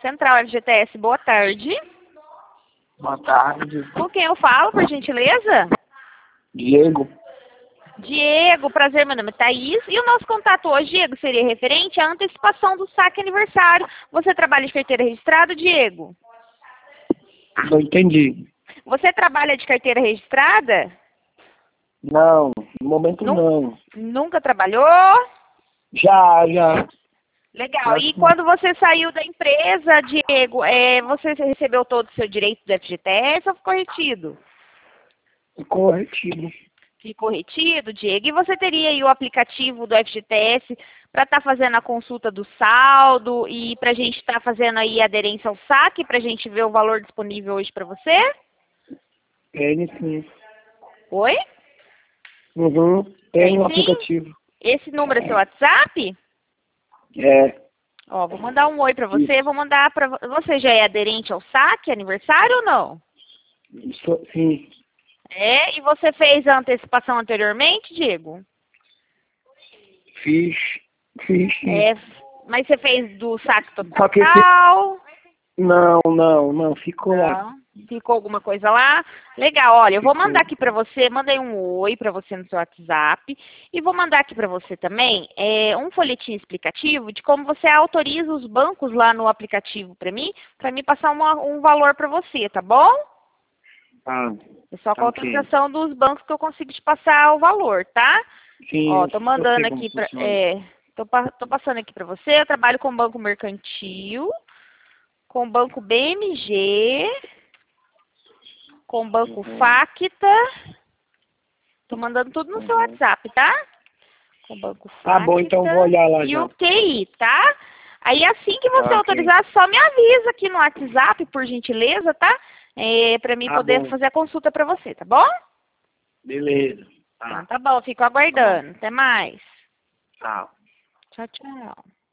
Central FGTS, boa tarde. Boa tarde. Com quem eu falo, por gentileza? Diego. Diego, prazer, meu nome é Thaís. E o nosso contato hoje, Diego, seria referente à antecipação do saque aniversário. Você trabalha de carteira registrada, Diego? Não entendi. Você trabalha de carteira registrada? Não, no momento não. Nunca trabalhou? Já. Legal. E quando você saiu da empresa, Diego, você recebeu todo o seu direito do FGTS ou ficou retido? Ficou retido. Ficou retido, Diego? E você teria aí o aplicativo do FGTS para estar fazendo a consulta do saldo e para a gente estar fazendo aí a aderência ao saque, para a gente ver o valor disponível hoje para você? Tem sim. Oi? Uhum. Tem um Sim? aplicativo. Esse número é seu WhatsApp? É. Ó, vou mandar um oi para você. Vou mandar para você. Já é aderente ao saque, aniversário ou não? Sim. É? E você fez a antecipação anteriormente, Diego? Fiz sim. Mas você fez do saque Só que total? Não. Ficou lá. Não. Ficou alguma coisa lá? Legal, olha, eu vou mandar aqui para você, mandei um oi para você no seu WhatsApp e vou mandar aqui para você também um folhetim explicativo de como você autoriza os bancos lá no aplicativo para mim passar um valor para você, tá bom? Ah, É só com a ok. autorização dos bancos que eu consigo te passar o valor, tá? Sim, Ó, tô mandando eu sei como aqui para funciona. tô passando aqui para você. Eu trabalho com banco mercantil, com banco BMG, com banco Facta. Tô mandando tudo no seu WhatsApp, tá? Com banco Tá bom, então vou olhar lá e já. o QI, tá? Aí assim que você Ok. autorizar, só me avisa aqui no WhatsApp, por gentileza, tá? Pra mim Tá poder bom. fazer a consulta pra você, tá bom? Beleza. Então Tá. tá bom, fico Tá bom. aguardando. Até mais. Tchau. Tchau, tchau.